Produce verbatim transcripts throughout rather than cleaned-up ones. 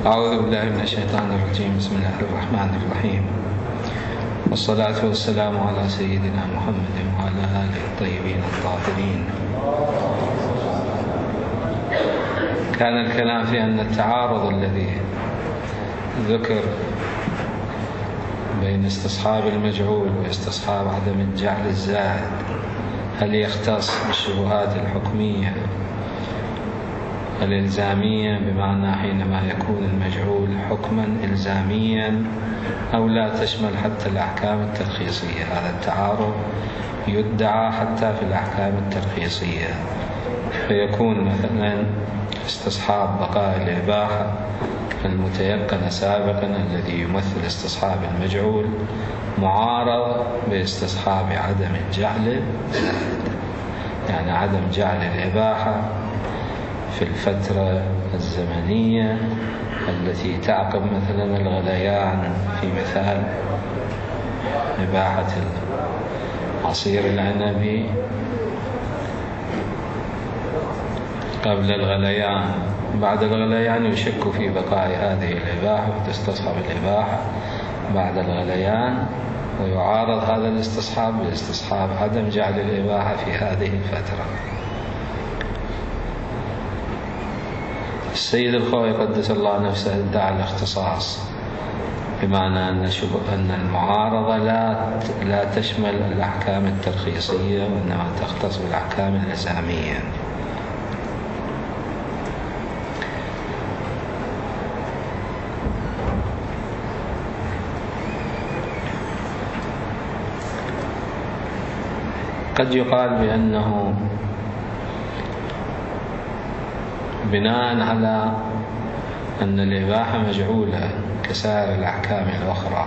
أعوذ بالله من الشيطان الرجيم. بسم الله الرحمن الرحيم، والصلاة والسلام على سيدنا محمد وعلى آله الطيبين الطاهرين. كان الكلام في أن التعارض الذي ذكر بين استصحاب المجعول واستصحاب عدم الجعل الزائد هل يختص بالشبهات الحكمية الإلزامية، بمعنى حينما يكون المجعول حكما إلزاميا، أو لا تشمل حتى الأحكام الترخيصية؟ هذا التعارض يدعى حتى في الأحكام الترخيصية، فيكون مثلا استصحاب بقاء الإباحة المتيقن سابقا الذي يمثل استصحاب المجعول معارض باستصحاب عدم الجعل زائد، يعني عدم جعل الإباحة في الفترة الزمنية التي تعقب مثلا الغليان، في مثال إباحة العصير العنبي قبل الغليان، بعد الغليان يشك في بقاء هذه الإباحة وتستصحب الإباحة بعد الغليان، ويعارض هذا الاستصحاب باستصحاب عدم جعل الإباحة في هذه الفترة. السيد الخوئي قدس الله نفسه ادعى الاختصاص، بمعنى أن أن المعارضة لا لا تشمل الأحكام الترخيصية وإنما تختص بالأحكام الإلزامية. قد يقال بأنه بناء على أن الإباحة مجعولة كسائر الأحكام الأخرى،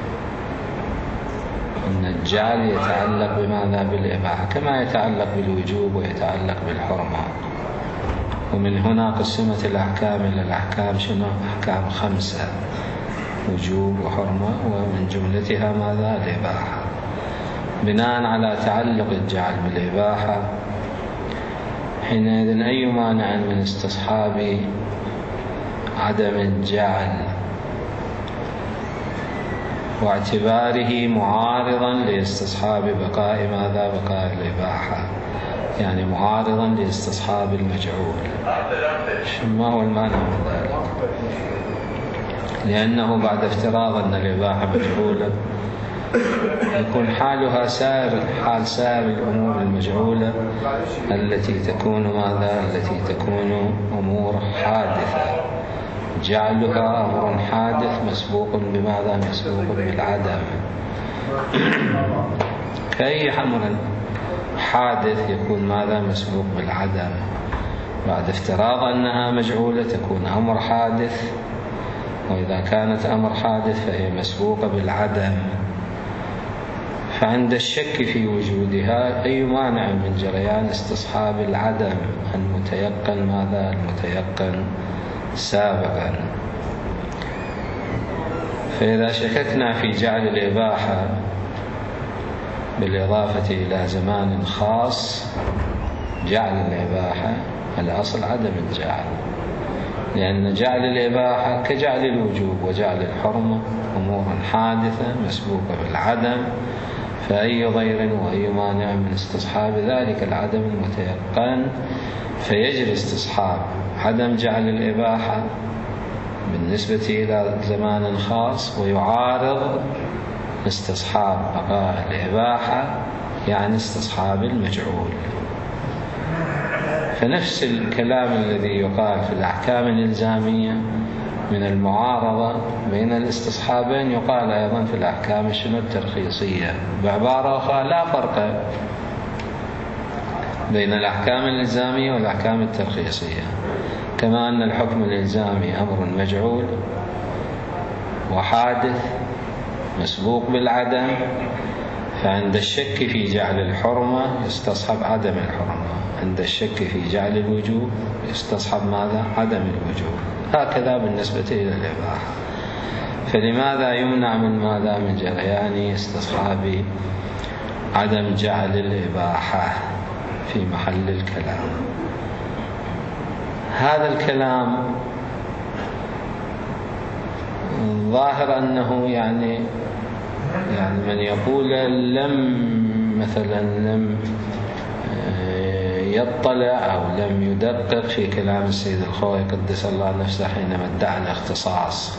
أن الجعل يتعلق بماذا؟ بالإباحة، كما يتعلق بالوجوب ويتعلق بالحرمة. ومن هنا قسمت الأحكام إلى الأحكام شنو؟ أحكام خمسة: وجوب وحرمة، ومن جملتها ماذا؟ الإباحة. بناء على تعلق الجعل بالإباحة، حينئذ أي مانع من استصحاب عدم الجعل واعتباره معارضا لاستصحاب بقاء ماذا؟ بقاء الإباحة، يعني معارضا لاستصحاب المجعول. ما هو المانع من ذلك؟ لأنه بعد افتراض أن الإباحة مجعولة يكون حالها سائر حال سائر الأمور المجعولة التي تكون ماذا؟ التي تكون أمور حادثة، جعلها أمر حادث مسبوق بماذا؟ مسبوق بالعدم. كأي أمر حادث يكون ماذا؟ مسبوق بالعدم. بعد افتراض أنها مجعولة تكون أمر حادث، وإذا كانت أمر حادث فهي مسبوقة بالعدم. فعند الشك في وجودها أي مانع من جريان استصحاب العدم المتيقن ماذا؟ المتيقن سابقا. فإذا شككنا في جعل الإباحة بالإضافة إلى زمان خاص، جعل الإباحة الأصل عدم الجعل، لأن جعل الإباحة كجعل الوجوب وجعل الحرمة أمور حادثة مسبوقة بالعدم، فأي ضير وأي مانع من استصحاب ذلك العدم المتيقن، فيجري استصحاب عدم جعل الإباحة بالنسبة إلى زمان خاص، ويعارض استصحاب بقاء الإباحة يعني استصحاب المجعول. فنفس الكلام الذي يقال في الأحكام الإلزامية من المعارضة بين الاستصحابين يقال أيضا في الأحكام الشنو؟ الترخيصية. بعبارة أخرى، لا فرق بين الأحكام الإلزامية والأحكام الترخيصية. كما أن الحكم الإلزامي أمر مجعول وحادث مسبوق بالعدم، فعند الشك في جعل الحرمة يستصحب عدم الحرمة، عند الشك في جعل الوجوب يستصحب ماذا؟ عدم الوجوب. هكذا بالنسبة إلى الإباحة. فلماذا يمنع من ماذا؟ من جريان استصحاب عدم جعل الإباحة في محل الكلام. هذا الكلام الظاهر أنه يعني يعني من يقول لم مثلا لم يطلع أو لم يدقق في كلام السيد الخوئي قدس الله نفسه حينما ادعى الاختصاص.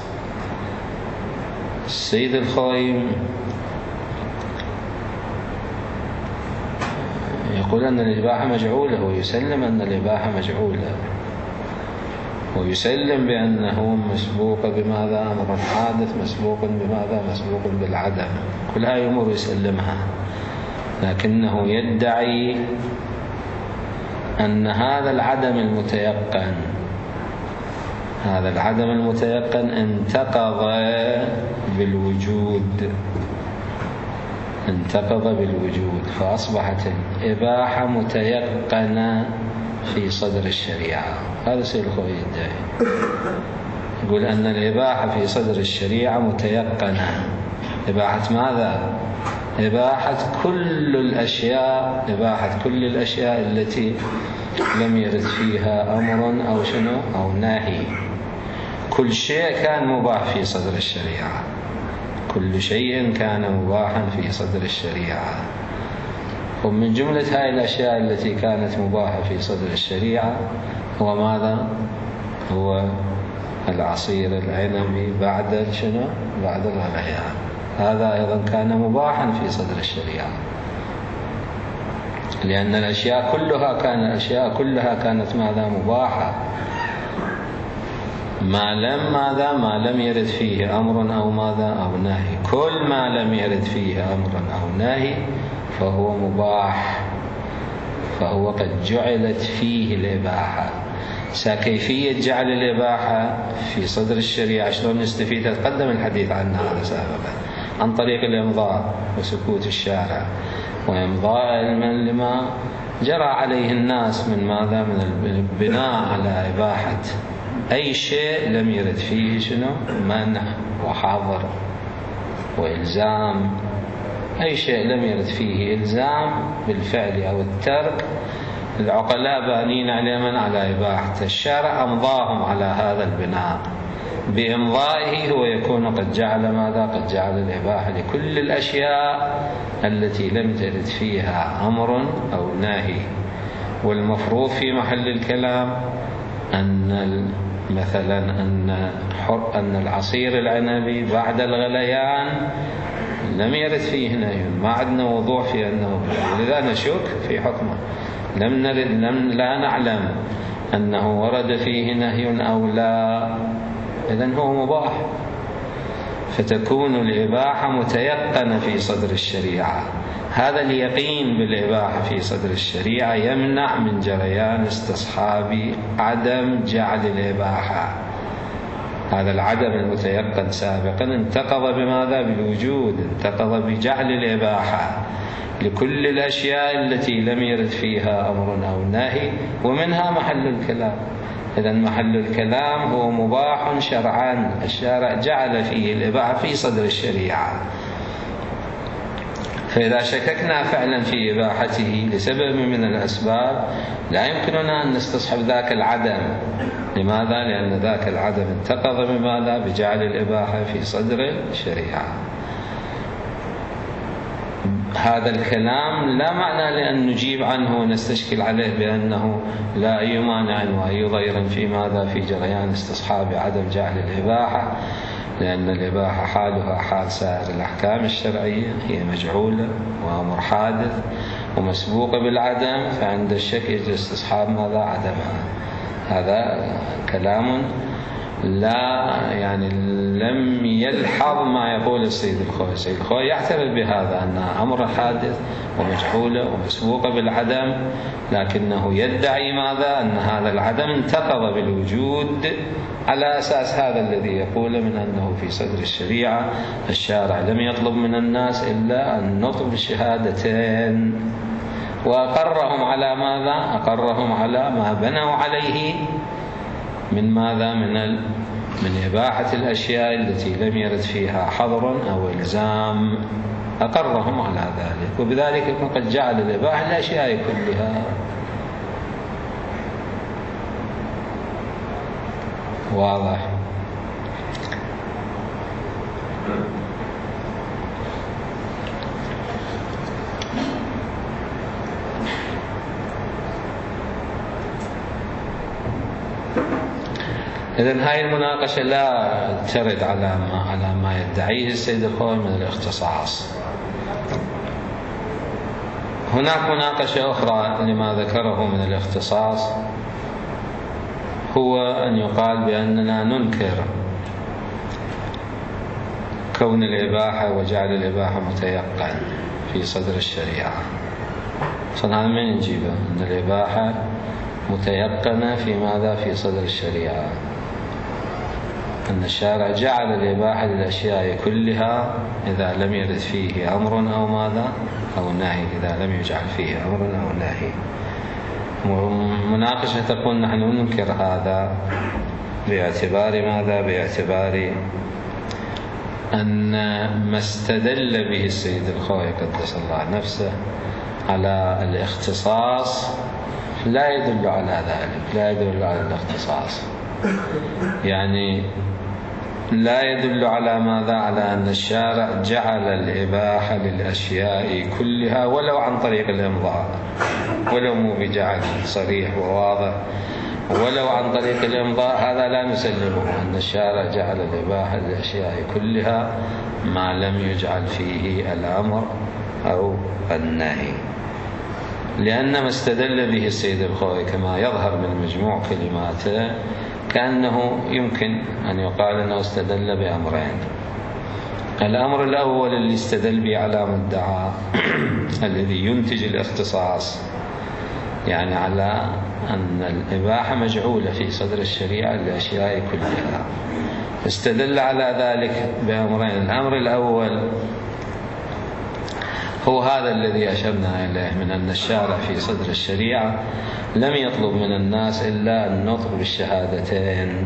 السيد الخوئي يقول أن الإباحة مجعولة، ويسلم أن الإباحة مجعولة، ويسلم بأنه مسبوق بماذا؟ أمر حادث، مسبوق بماذا؟ مسبوق بالعدم. كل هذه أمور يسلمها، لكنه يدعي أن هذا العدم المتيقن هذا العدم المتيقن انتقض بالوجود انتقض بالوجود فأصبحت الإباحة متيقنة في صدر الشريعة. هذا سيد الخوئي يدعي، يقول أن الإباحة في صدر الشريعة متيقنة. إباحة ماذا؟ إباحة كل الأشياء إباحة كل الأشياء التي لم يرد فيها أمر أو شنو أو نهي. كل شيء كان مباح في صدر الشريعة، كل شيء كان مباحا في صدر الشريعة. ومن جملة هذه الأشياء التي كانت مباحة في صدر الشريعة هو ماذا؟ هو العصير العنبي بعد شنو؟ بعد الغليان. هذا أيضا كان مباحا في صدر الشريعة، لأن الأشياء كلها كان الأشياء كلها كانت ماذا؟ مباحة، ما لم ماذا؟ ما لم يرد فيه أمر أو ماذا؟ أو نهي. كل ما لم يرد فيه أمر أو نهي فهو مباح، فهو قد جعلت فيه الإباحة. كيفية جعل الإباحة في صدر الشريعة شلون نستفيد؟ تقدم الحديث عنها هذا سابقا، عن طريق الإمضاء وسكوت الشارع، وإمضاء علما لما جرى عليه الناس من ماذا؟ من البناء على إباحة أي شيء لم يرد فيه شنو؟ منع وحظر وإلزام. أي شيء لم يرد فيه إلزام بالفعل أو الترك، العقلاء بانين على من؟ على إباحة. الشارع أمضاهم على هذا البناء، بإمضائه هو يكون قد جعل ماذا؟ قد جعل الإباحة لكل الأشياء التي لم ترد فيها أمر أو نهي. والمفروض في محل الكلام أن مثلا أن حر أن العصير العنبي بعد الغليان لم يرد فيه نهي، ما عندنا وضوح في أنه، لذا نشك في حكمه. لم نرد لم لا نعلم أنه ورد فيه نهي أو لا، إذن هو مباح. فتكون الإباحة متيقنة في صدر الشريعة. هذا اليقين بالإباحة في صدر الشريعة يمنع من جريان استصحاب عدم جعل الإباحة. هذا العدم المتيقن سابقا انتقض بماذا؟ بالوجود، انتقض بجعل الإباحة لكل الأشياء التي لم يرد فيها أمر أو نهي، ومنها محل الكلام. إذن محل الكلام هو مباح شرعا، الشارع جعل فيه الإباحة في صدر الشريعة. فإذا شككنا فعلا في إباحته لسبب من الأسباب لا يمكننا أن نستصحب ذاك العدم. لماذا؟ لأن ذاك العدم انتقض بماذا؟ بجعل الإباحة في صدر الشريعة. هذا الكلام لا معنى لأن نجيب عنه ونستشكل عليه بأنه لا أي مانع وأي ضير في ماذا؟ في جريان استصحاب عدم جعل الإباحة، لأن الإباحة حالها حال سائر الأحكام الشرعية، هي مجعولة وأمر حادث ومسبوقة بالعدم، فعند الشك يجوز استصحاب ماذا؟ عدمها. هذا كلام لا يعني لم يلحظ ما يقول السيد الخوئي. السيد الخوئي يعترف بهذا أنها أمر حادث ومجهولة ومسبوقة بالعدم، لكنه يدعي ماذا؟ أن هذا العدم انتقض بالوجود، على أساس هذا الذي يقول من أنه في صدر الشريعة الشارع لم يطلب من الناس إلا أن نطلب الشهادتين، وأقرهم على ماذا؟ أقرهم على ما بنوا عليه من ماذا؟ من من إباحة الأشياء التي لم يرد فيها حظر أو إلزام، أقرهم على ذلك، وبذلك يكون قد جعل الإباحة الأشياء كلها. واضح؟ إذن هاي المناقشة لا ترد على ما على ما يدعيه السيد الخوئي من الاختصاص. هناك مناقشة أخرى لما ذكره من الاختصاص، هو أن يقال بأننا ننكر كون الإباحة وجعل الإباحة متيقن في صدر الشريعة. صنع من نجيبه أن الإباحة متيقنة في ماذا؟ في صدر الشريعة، أن الشارع جعل الإباحة للأشياء كلها إذا لم يرد فيه أمر أو ماذا أو نهي، إذا لم يجعل فيه أمر أو نهي. مناقشة تقول نحن ننكر هذا باعتبار ماذا؟ باعتبار أن ما استدل به السيد الخوئي قدس الله نفسه على الاختصاص لا يدل على ذلك، لا يدل على الاختصاص، يعني لا يدل على ماذا؟ على أن الشارع جعل الإباحة للأشياء كلها ولو عن طريق الإمضاء، ولو مو بجعل صريح وواضح، ولو عن طريق الإمضاء، هذا لا نسلمه أن الشارع جعل الإباحة للأشياء كلها ما لم يجعل فيه الأمر أو النهي. لأن ما استدل به السيد الخوئي كما يظهر من مجموع كلماته كأنه يمكن أن يقال أنه استدل بأمرين. الأمر الأول اللي استدل به على مدعى الذي ينتج الاختصاص، يعني على أن الإباحة مجعولة في صدر الشريعة للأشياء كلها، استدل على ذلك بأمرين. الأمر الأول هو هذا الذي أشرنا إليه من أن الشارع في صدر الشريعة لم يطلب من الناس إلا النطق بالشهادتين،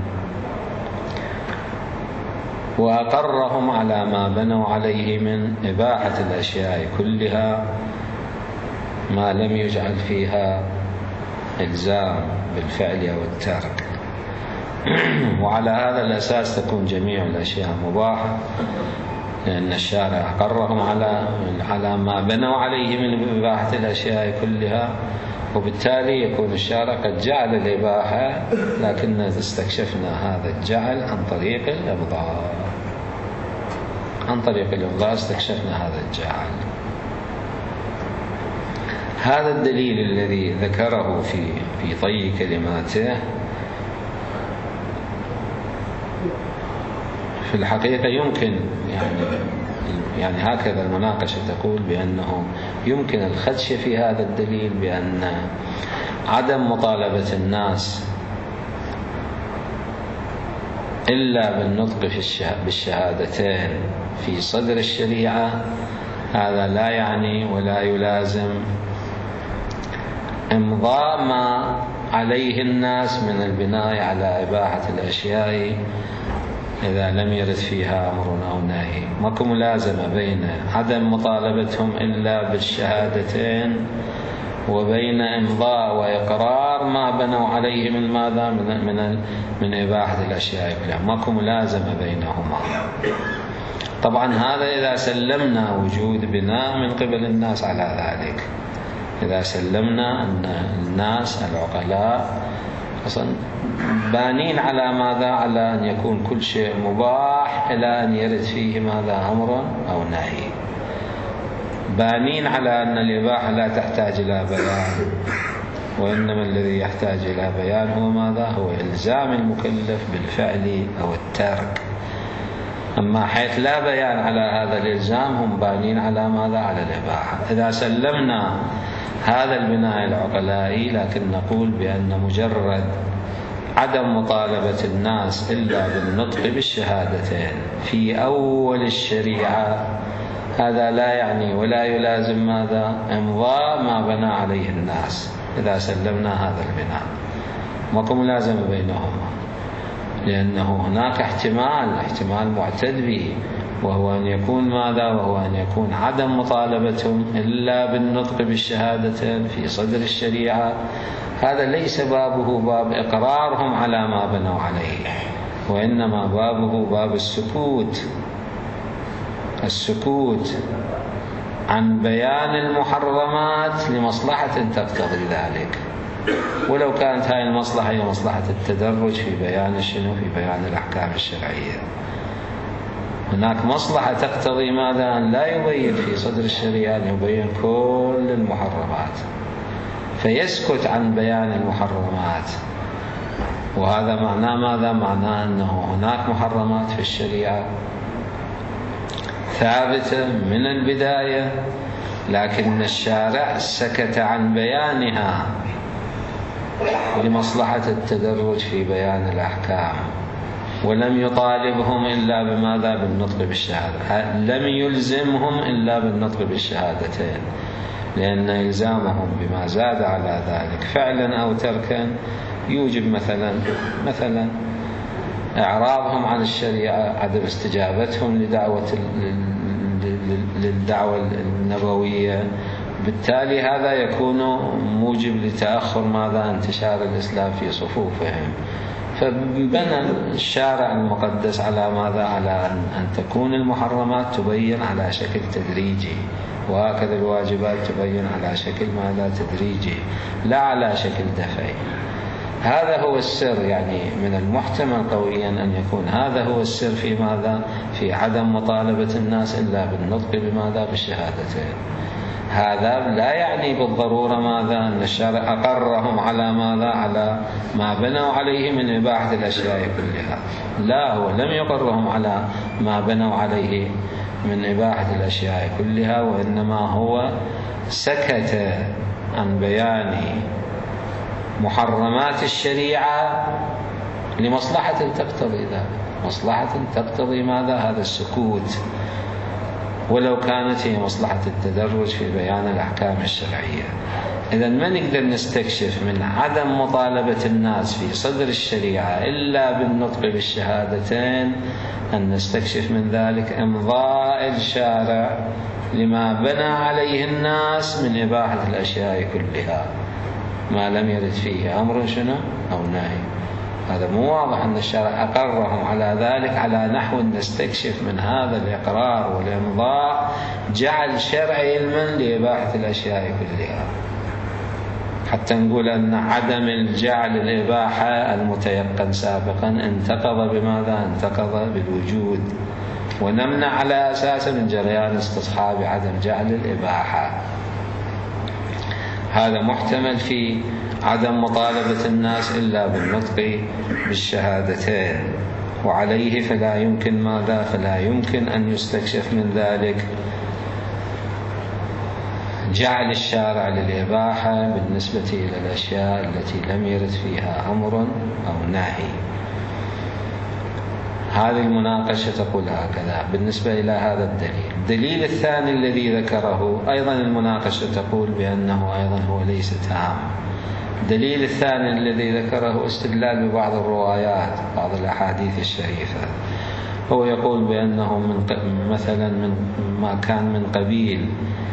وأقرهم على ما بنوا عليه من إباحة الأشياء كلها ما لم يجعل فيها إلزام بالفعل أو الترك. وعلى هذا الأساس تكون جميع الأشياء مباحة، لأن الشارع أقرهم على على ما بنوا عليه من إباحة الأشياء كلها، وبالتالي يكون الشارع قد جعل الإباحة، لكننا استكشفنا هذا الجعل عن طريق الإمضاء، عن طريق الإمضاء استكشفنا هذا الجعل. هذا الدليل الذي ذكره في في طي كلماته في الحقيقة يمكن يعني يعني هكذا المناقشة تقول بأنه يمكن الخدش في هذا الدليل بأن عدم مطالبة الناس إلا بالنطق بالشهادتين في صدر الشريعة هذا لا يعني ولا يلازم إمضاء ما عليه الناس من البناء على إباحة الأشياء إذا لم يرد فيها أمر أو نهي. ماكو ملازمة بين عدم مطالبتهم إلا بالشهادتين وبين إمضاء وإقرار ما بنوا عليه من ماذا؟ من من من إباحة الأشياء كلها، ماكو ملازمة بينهما. طبعا هذا إذا سلمنا وجود بناء من قبل الناس على ذلك، إذا سلمنا أن الناس العقلاء أصلا بانين على ماذا؟ على أن يكون كل شيء مباح إلى أن يرد فيه ماذا؟ أمر أو نهي، بانين على أن الإباحة لا تحتاج إلى بيان، وإنما الذي يحتاج إلى بيان هو ماذا؟ هو إلزام المكلف بالفعل أو الترك. أما حيث لا بيان على هذا الإلزام هم بانين على ماذا؟ على الإباحة. إذا سلمنا هذا البناء العقلائي لكن نقول بأن مجرد عدم مطالبة الناس إلا بالنطق بالشهادتين في أول الشريعة هذا لا يعني ولا يلازم ماذا؟ إمضاء ما بنى عليه الناس. إذا سلمنا هذا البناء ماكو ملازمة بينهما، لأنه هناك احتمال احتمال معتد به، وهو أن يكون ماذا؟ وهو أن يكون عدم مطالبتهم إلا بالنطق بالشهادتين في صدر الشريعة هذا ليس بابه باب إقرارهم على ما بنوا عليه، وإنما بابه باب السكوت، السكوت عن بيان المحرمات لمصلحة تقتضي ذلك. ولو كانت هاي المصلحة هي مصلحة التدرج في بيان شنو؟ في بيان الأحكام الشرعية. هناك مصلحة تقتضي ماذا؟ أن لا يبين في صدر الشريعة، أن يبين كل المحرمات، فيسكت عن بيان المحرمات. وهذا معناه ماذا؟ معناه أنه هناك محرمات في الشريعة ثابتة من البداية، لكن الشارع سكت عن بيانها لمصلحة التدرج في بيان الأحكام، ولم يطالبهم إلا بماذا؟ بالنطق بالشهادة، لم يلزمهم إلا بالنطق بالشهادتين، لأن إلزامهم بما زاد على ذلك فعلا أو تركا يوجب مثلا مثلا إعراضهم عن الشريعة، عدم استجابتهم لدعوة للدعوة النبوية. بالتالي هذا يكون موجب لتأخر ماذا؟ انتشار الإسلام في صفوفهم. فبنى الشارع المقدس على ماذا؟ على أن تكون المحرمات تبين على شكل تدريجي، وهكذا الواجبات تبين على شكل ماذا؟ تدريجي، لا على شكل دفعي. هذا هو السر، يعني من المحتمل قويا أن يكون هذا هو السر في ماذا؟ في عدم مطالبة الناس إلا بالنطق بماذا؟ بالشهادتين. هذا لا يعني بالضرورة ماذا؟ أن الشرع أقرهم على ماذا؟ على ما بنوا عليه من إباحة الأشياء كلها. لا، هو لم يقرهم على ما بنوا عليه من إباحة الأشياء كلها، وإنما هو سكت عن بيان محرمات الشريعة لمصلحة تقتضي ذلك، مصلحة تقتضي ماذا؟ هذا السكوت، ولو كانت هي مصلحة التدرج في بيان الأحكام الشرعية. إذا ما نقدر نستكشف من عدم مطالبة الناس في صدر الشريعة إلا بالنطق بالشهادتين أن نستكشف من ذلك إمضاء الشارع لما بنى عليه الناس من إباحة الأشياء كلها، ما لم يرد فيه أمر شنو؟ أو نهي. هذا مو واضح أن الشرع أقرهم على ذلك على نحو نستكشف من هذا الإقرار والإمضاء جعل شرعي علما لإباحة الأشياء كلها، حتى نقول أن عدم الجعل الإباحة المتيقن سابقا انتقض بماذا؟ انتقض بالوجود، ونمنع على أساس من جريان استصحاب عدم جعل الإباحة. هذا محتمل في عدم مطالبة الناس إلا بالنطق بالشهادتين، وعليه فلا يمكن ماذا؟ فلا يمكن أن يستكشف من ذلك جعل الشارع للإباحة بالنسبة إلى الأشياء التي لم يرد فيها أمر أو نهي. هذه المناقشة تقول هكذا بالنسبة إلى هذا الدليل. الدليل الثاني الذي ذكره أيضا المناقشة تقول بأنه أيضا هو ليس تام. الدليل الثاني الذي ذكره استدلال ببعض الروايات، بعض الأحاديث الشريفة. هو يقول بأنه من مثلا من ما كان من قبيل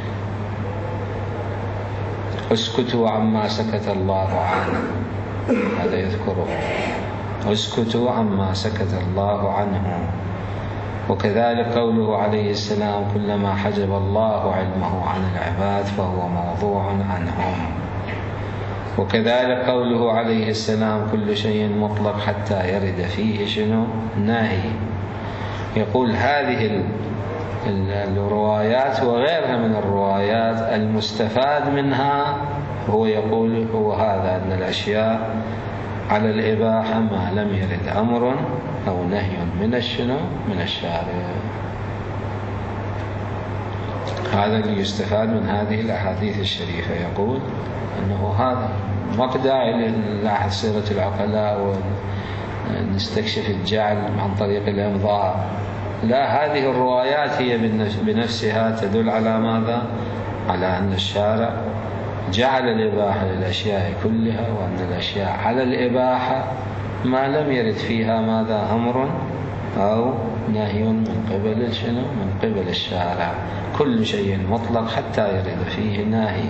اسكتوا عما سكت الله عنه، هذا يذكره، اسكتوا عما سكت الله عنه. وكذلك قوله عليه السلام كلما حجب الله علمه عن العباد فهو موضوع عنهم. وكذلك قوله عليه السلام كل شيء مطلق حتى يرد فيه شنو؟ ناهي. يقول هذه الروايات وغيرها من الروايات المستفاد منها هو يقول هو هذا أن الأشياء على الإباحة ما لم يرد أمر أو نهي من الشنو؟ من الشارع. هذا اللي يستفاد من هذه الأحاديث الشريفة. يقول أنه هذا مقدع لنلاحظ سيرة العقلاء ونستكشف الجعل عن طريق الإمضاء. لا، هذه الروايات هي بنفسها تدل على ماذا؟ على أن الشارع جعل الإباحة للأشياء كلها، وأن الأشياء على الإباحة ما لم يرد فيها ماذا؟ أمر أو نهي من قبل شنو؟ من قبل الشارع. كل شيء مطلق حتى يرد فيه ناهي.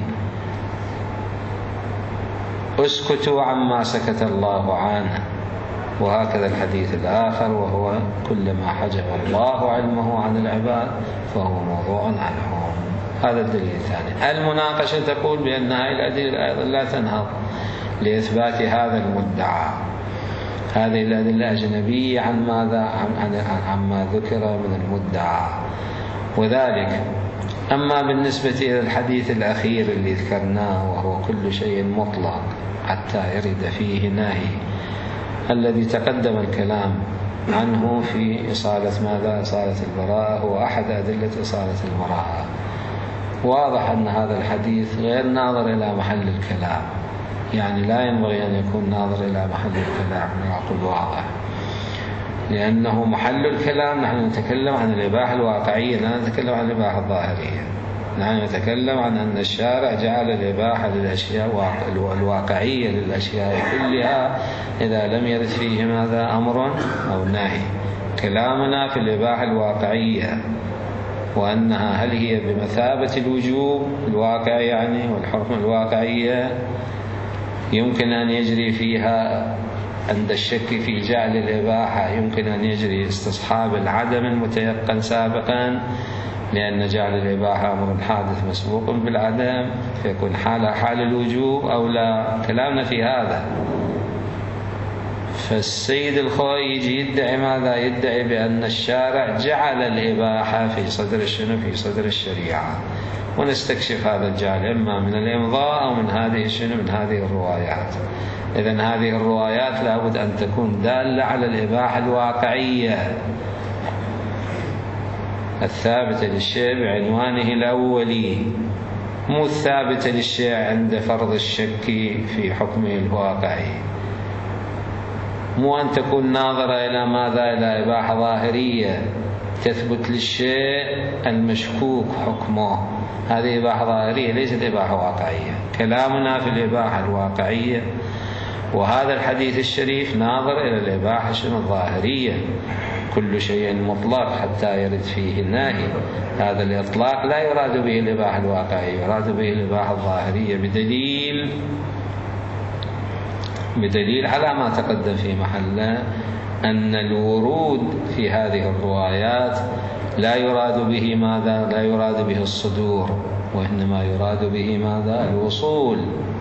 اسكتوا عما سكت الله عنه. وهكذا الحديث الآخر وهو كلما حجب الله علمه عن العباد فهو موضوع عنهم. هذا الدليل الثاني. المناقشة تقول بأن هذه الأدلة أيضا لا تنهض لإثبات هذا المدعى. هذه الأدلة أجنبية عن ماذا؟ عن عن عما ذكر من المدعى. وذلك أما بالنسبة إلى الحديث الأخير اللي ذكرناه وهو كل شيء مطلق حتى يرد فيه ناهي، الذي تقدم الكلام عنه في إصالة ماذا؟ إصالة البراءة، هو أحد أدلة إصالة البراءة. واضح أن هذا الحديث غير ناظر إلى محل الكلام، يعني لا ينبغي أن يكون ناظر إلى محل الكلام، نقول واضح، لأنه محل الكلام نحن نتكلم عن الإباحة الواقعية، لا نتكلم عن الإباحة الظاهرية. نحن نتكلم عن أن الشارع جعل الإباحة للأشياء الواقعية للأشياء كلها إذا لم يرد فيه ماذا؟ أمر أو نهي. كلامنا في الإباحة الواقعية، وأنها هل هي بمثابة الوجوب الواقع يعني والحكم الواقعية يمكن أن يجري فيها عند الشك في جعل الإباحة، يمكن أن يجري استصحاب العدم المتيقن سابقا، لأن جعل الإباحة أمر حادث مسبوق بالعدم فيكون حالها حال الوجوب أو لا. كلامنا في هذا. فالسيد الخوئي يجي يدعي ماذا؟ يدعي بأن الشارع جعل الإباحة في صدر الشنو؟ في صدر الشريعة. ونستكشف هذا الجعل إما من الإمضاء أو من هذه الشنو؟ من هذه الروايات. إذن هذه الروايات لابد أن تكون دالة على الإباحة الواقعية الثابتة للشيء بعنوانه الأولي، مو الثابتة للشيء عند فرض الشك في حكمه الواقعي. مو أن تكون ناظرة إلى ماذا؟ إلى إباحة ظاهرية تثبت للشيء المشكوك حكمه، هذه إباحة ظاهرية ليست إباحة واقعية. كلامنا في الإباحة الواقعية، وهذا الحديث الشريف ناظر إلى الإباحة شنو؟ الظاهرية. كل شيء مطلق حتى يرد فيه الناهي. هذا الإطلاق لا يراد به الإباحة الواقعية، يراد به الإباحة الظاهرية بدليل بدليل على ما تقدم في محله أن الورود في هذه الروايات لا يراد به ماذا؟ لا يراد به الصدور، وإنما يراد به ماذا؟ الوصول،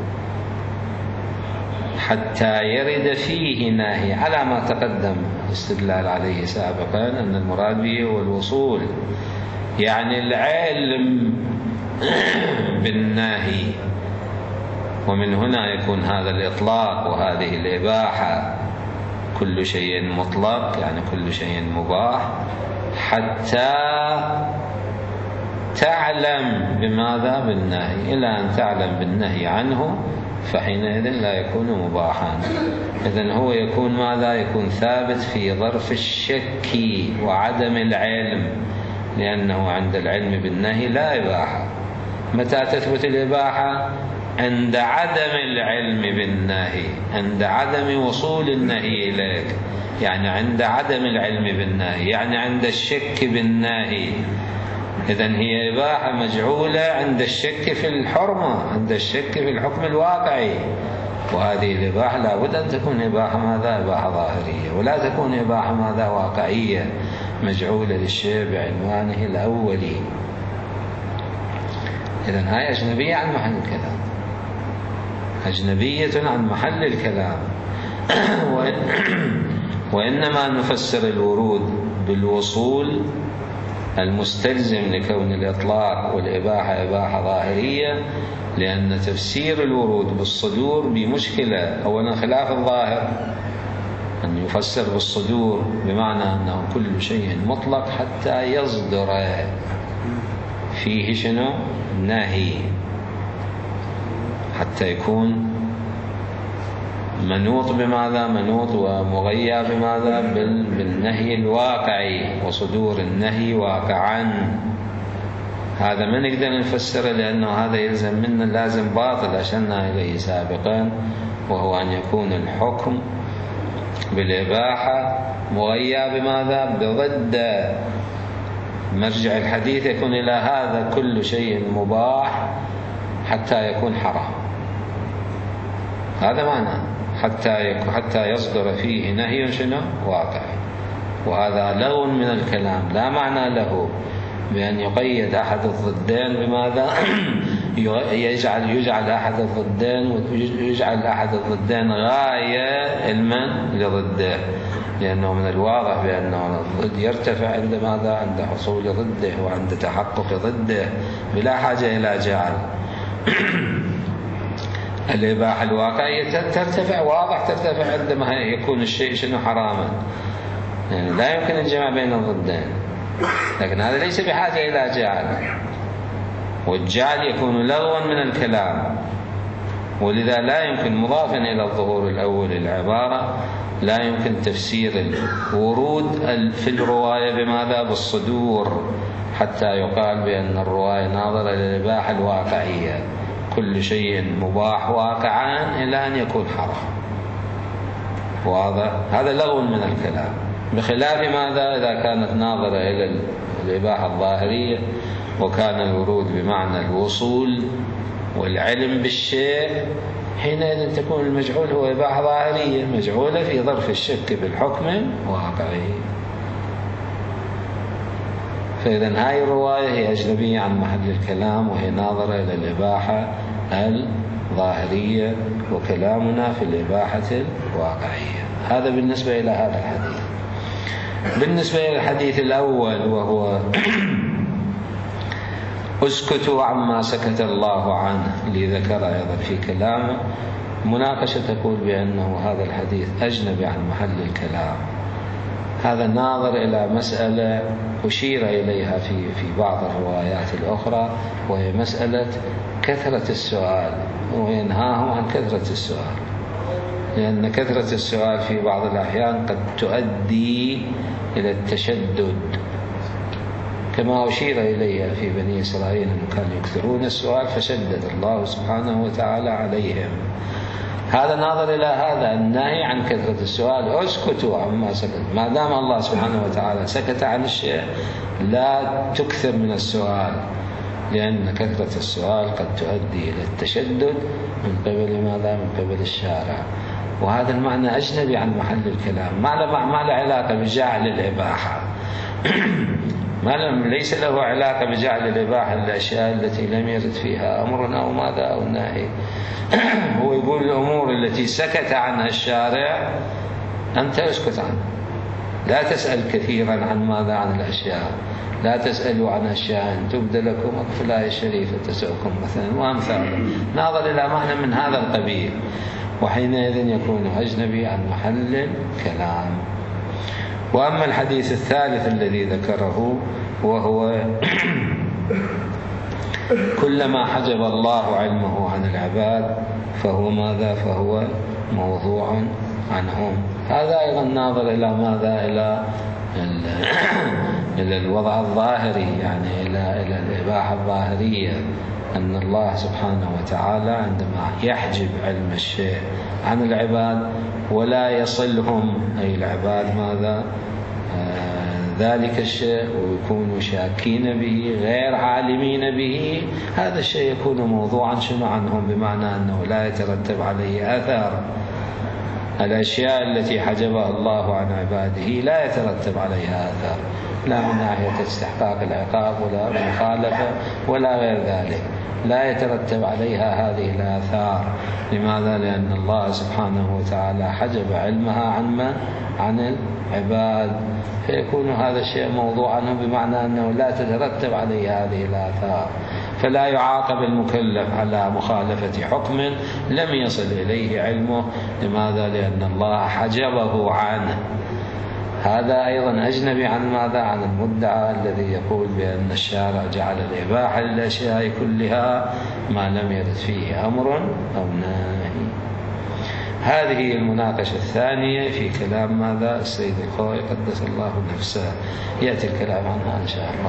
حتى يرد فيه ناهي، على ما تقدم استدلال عليه سابقا أن المراد به هو الوصول، يعني العلم بالناهي. ومن هنا يكون هذا الإطلاق وهذه الإباحة كل شيء مطلق، يعني كل شيء مباح حتى تعلم بماذا؟ بالنهي. إلى أن تعلم بالنهي عنه فحينئذ لا يكون مباحا. إذن هو يكون ماذا؟ يكون ثابت في ظرف الشك وعدم العلم، لأنه عند العلم بالنهي لا إباحة. متى تثبت الإباحة؟ عند عدم العلم بالنهي، عند عدم وصول النهي إليك، يعني عند عدم العلم بالنهي، يعني عند الشك بالنهي. إذن هي إباحة مجعولة عند الشك في الحرمة، عند الشك في الحكم الواقعي. وهذه الإباحة لابد أن تكون إباحة ماذا؟ إباحة ظاهرية، ولا تكون إباحة ماذا؟ واقعية مجعولة للشيء بعنوانه الأولي. إذن هاي أجنبية عن محل الكلام، أجنبية عن محل الكلام. وإنما نفسر الورود بالوصول المستلزم لكون الإطلاق والإباحة إباحة ظاهرية، لأن تفسير الورود بالصدور بمشكلة. أولا خلاف الظاهر أن يفسر بالصدور بمعنى أنه كل شيء مطلق حتى يصدر فيه شنو؟ نهي، حتى يكون منوط بماذا؟ منوط ومغيى بماذا؟ بالنهي الواقعي، وصدور النهي واقعا. هذا ما نقدر نفسره، لأنه هذا يلزم منا لازم باطل أشرنا إليه سابقا، وهو أن يكون الحكم بالإباحة مغيى بماذا؟ بضد. مرجع الحديث يكون إلى هذا كل شيء مباح حتى يكون حرام. هذا معنى حتى حتى يصدر فيه نهي شنو؟ واقع. وهذا لغو من الكلام، لا معنى له بأن يقيد أحد الضدين بماذا؟ يجعل يجعل أحد الضدين ويجعل أحد الضدين غاية المن لضده، لأنه من الواضح بأنه الضد يرتفع عند ماذا؟ عند حصول ضده وعند تحقق ضده بلا حاجة إلى جعل. الإباحة الواقعية ترتفع، واضح ترتفع عندما يكون الشيء شنو حراما، يعني لا يمكن الجمع بين الضدين، لكن هذا ليس بحاجة إلى جعل، والجعل يكون لغوا من الكلام، ولذا لا يمكن مضافا إلى الظهور الأول للعبارة، لا يمكن تفسير الورود في الرواية بماذا؟ بالصدور، حتى يقال بأن الرواية ناظرة للإباحة الواقعية، كل شيء مباح واقعا إلى أن يكون حرام. واضح؟ هذا لغو من الكلام، بخلاف ماذا؟ إذا كانت ناظرة إلى الإباحة الظاهرية وكان الورود بمعنى الوصول والعلم بالشيء، حينئذ تكون المجعول هو إباحة ظاهرية مجعولة في ظرف الشك بالحكم واقعي. فإذا هاي الرواية هي أجنبية عن محل الكلام، وهي ناظرة إلى الإباحة الظاهرية، وكلامنا في الإباحة الواقعية. هذا بالنسبة إلى هذا الحديث. بالنسبة إلى الحديث الأول وهو اسكتوا عما سكت الله عنه، لذكر أيضا في كلامه مناقشة تقول بأنه هذا الحديث أجنبي عن محل الكلام. هذا ناظر إلى مسألة أشير إليها في في بعض الروايات الأخرى، وهي مسألة كثرة السؤال، وينهاهم عن كثرة السؤال، لأن كثرة السؤال في بعض الأحيان قد تؤدي إلى التشدد، كما أشير إليها في بني إسرائيل أنهم كانوا يكثرون السؤال فشدد الله سبحانه وتعالى عليهم. هذا ناظر إلى هذا النهي عن كثرة السؤال، اسكتوا عما سكت، ما دام الله سبحانه وتعالى سكت عن الشيء لا تكثر من السؤال، لأن كثرة السؤال قد تؤدي إلى التشدد من قبل ماذا؟ من قبل الشارع. وهذا المعنى أجنبي عن محل الكلام، ما له ما له علاقة بجعل الإباحة ما لم ليس له علاقة بجعل الإباحة الأشياء التي لم يرد فيها أمر أو ماذا أو نهي. هو يقول الأمور التي سكت عنها الشارع أنت اسكت عنها، لا تسأل كثيرا عن ماذا؟ عن الأشياء، لا تسألوا عن أشياء إن تبد لكم في الآية الشريفة تسؤكم مثلا وأمثاله، ناظر إلى معنى من هذا القبيل، وحينئذ يكون أجنبي عن محل الكلام. وأما الحديث الثالث الذي ذكره وهو كلما حجب الله علمه عن العباد فهو ماذا؟ فهو موضوع عنهم. هذا أيضا ناظر إلى ماذا؟ إلى إلى الوضع الظاهري، يعني إلى إلى الإباحة الظاهرية، أن الله سبحانه وتعالى عندما يحجب علم الشيء عن العباد ولا يصلهم أي العباد ماذا؟ آه ذلك الشيء، ويكونوا شاكين به غير عالمين به، هذا الشيء يكون موضوعا شنو عنهم، بمعنى أنه لا يترتب عليه أثر. الأشياء التي حجبها الله عن عباده لا يترتب عليها أثر، لا من ناحية استحقاق العقاب ولا المخالفة ولا غير ذلك، لا يترتب عليها هذه الآثار. لماذا؟ لأن الله سبحانه وتعالى حجب علمها عن من؟ عن العباد، فيكون هذا الشيء موضوع عنه، بمعنى أنه لا تترتب عليه هذه الآثار، فلا يعاقب المكلف على مخالفة حكم لم يصل إليه علمه. لماذا؟ لأن الله حجبه عنه. هذا أيضا أجنبي عن ماذا؟ عن المدعى الذي يقول بأن الشارع جعل الإباحة للأشياء كلها ما لم يرد فيه أمر أو نهي. هذه المناقشة الثانية في كلام ماذا؟ السيد الخوئي قدس الله نفسه، يأتي الكلام عنها إن شاء الله.